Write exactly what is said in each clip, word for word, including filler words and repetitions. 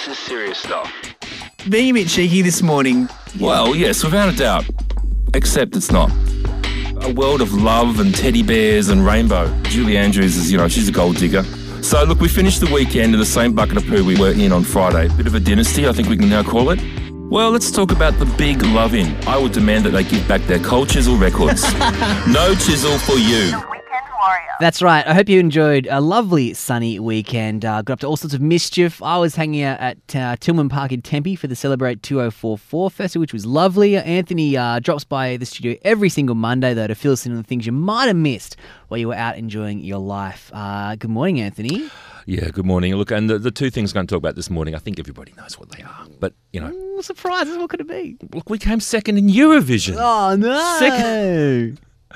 This is serious stuff. Being a bit cheeky this morning. Well, yes, without a doubt. Except it's not. A world of love and teddy bears and rainbow. Julie Andrews is, you know, she's a gold digger. So, look, we finished the weekend in the same bucket of poo we were in on Friday. Bit of a dynasty, I think we can now call it. Well, let's talk about the big love-in. I would demand that they give back their Cold Chisel records. No chisel for you. That's right. I hope you enjoyed a lovely sunny weekend. Uh, got up to all sorts of mischief. I was hanging out at uh, Tillman Park in Tempe for the Celebrate two oh four four Festival, which was lovely. Anthony uh, drops by the studio every single Monday, though, to fill us in on the things you might have missed while you were out enjoying your life. Uh, good morning, Anthony. Yeah, good morning. Look, and the, the two things I'm going to talk about this morning, I think everybody knows what they are. But, you know... Mm, surprises, what could it be? Look, we came second in Eurovision. Oh, no. Second...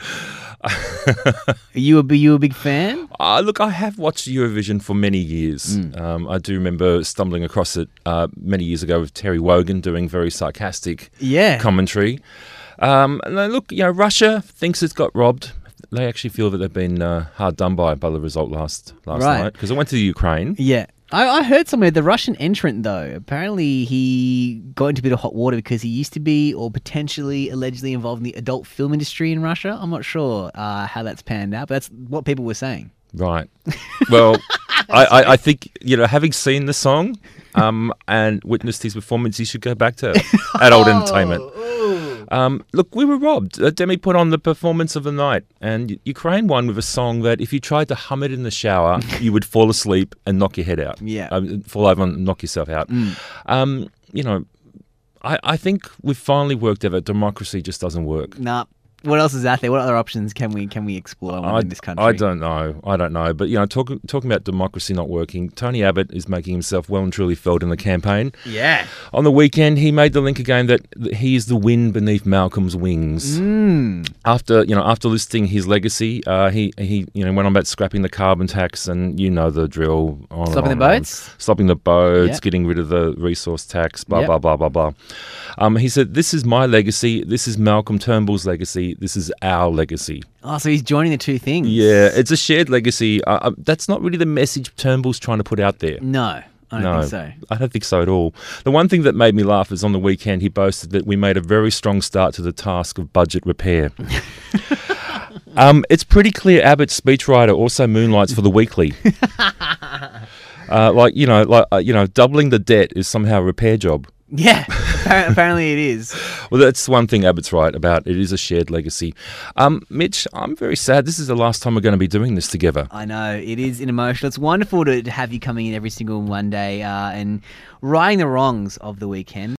Are you a, are you a big fan? Uh, look, I have watched Eurovision for many years. Mm. Um, I do remember stumbling across it uh, many years ago with Terry Wogan doing very sarcastic yeah. commentary. Um, and then look, you know, Russia thinks it's got robbed. They actually feel that they've been uh, hard done by by the result last last Right. night because I went to the Ukraine. Yeah. I, I heard somewhere the Russian entrant, though, apparently he got into a bit of hot water because he used to be or potentially allegedly involved in the adult film industry in Russia. I'm not sure uh, how that's panned out, but that's what people were saying. Right. Well, I, I, I think, you know, having seen the song um, and witnessed his performance, he should go back to adult entertainment. Um, look, we were robbed. Uh, Demi put on the performance of the night, and Ukraine won with a song that if you tried to hum it in the shower, you would fall asleep and knock your head out. Yeah. Um, fall over and knock yourself out. Mm. Um, you know, I, I think we've finally worked out that democracy just doesn't work. Nah. What else is out there? What other options can we can we explore I, in this country? I don't know. I don't know. But, you know, talk, talking about democracy not working, Tony Abbott is making himself well and truly felt in the campaign. Yeah. On the weekend, he made the link again that he is the wind beneath Malcolm's wings. Mm. After, you know, after listing his legacy, uh, he, he, you know, went on about scrapping the carbon tax and you know the drill. On Stopping and the on boats? On. Stopping the boats, Yep. getting rid of the resource tax, blah, Yep. blah, blah, blah, blah. Um, he said, this is my legacy, this is Malcolm Turnbull's legacy, this is our legacy. Oh, so he's joining the two things. Yeah, it's a shared legacy. Uh, uh, that's not really the message Turnbull's trying to put out there. No, I don't no, think so. I don't think so at all. The one thing that made me laugh is on the weekend he boasted that we made a very strong start to the task of budget repair. um, it's pretty clear Abbott's speechwriter also moonlights for the Weekly. uh, like you know, like uh, you know, doubling the debt is somehow a repair job. Yeah, apparently it is. Well, that's one thing Abbott's right about. It is a shared legacy. Um, Mitch, I'm very sad. This is the last time we're going to be doing this together. I know, it is an emotional. It's wonderful to have you coming in every single Monday uh, and righting the wrongs of the weekend.